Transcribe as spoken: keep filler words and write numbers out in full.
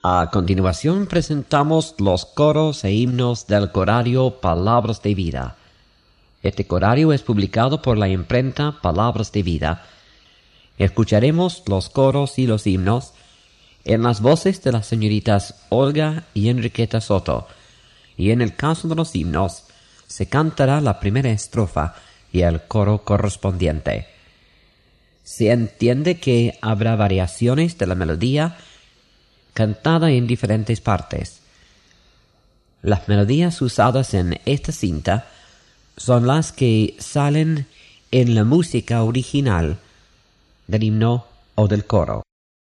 A continuación presentamos los coros e himnos del corario Palabras de Vida. Este corario es publicado por la imprenta Palabras de Vida. Escucharemos los coros y los himnos en las voces de las señoritas Olga y Enriqueta Soto, y en el caso de los himnos se cantará la primera estrofa y el coro correspondiente. Se entiende que habrá variaciones de la melodía cantada en diferentes partes. Las melodías usadas en esta cinta son las que salen en la música original del himno o del coro.